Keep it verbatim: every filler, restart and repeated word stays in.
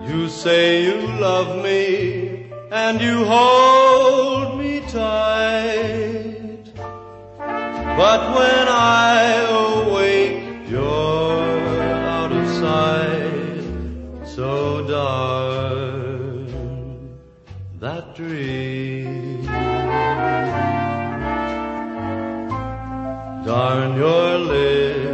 You say you love me and you hold me tight, but when I awake you're out of sight. So darn that dream, darn your lips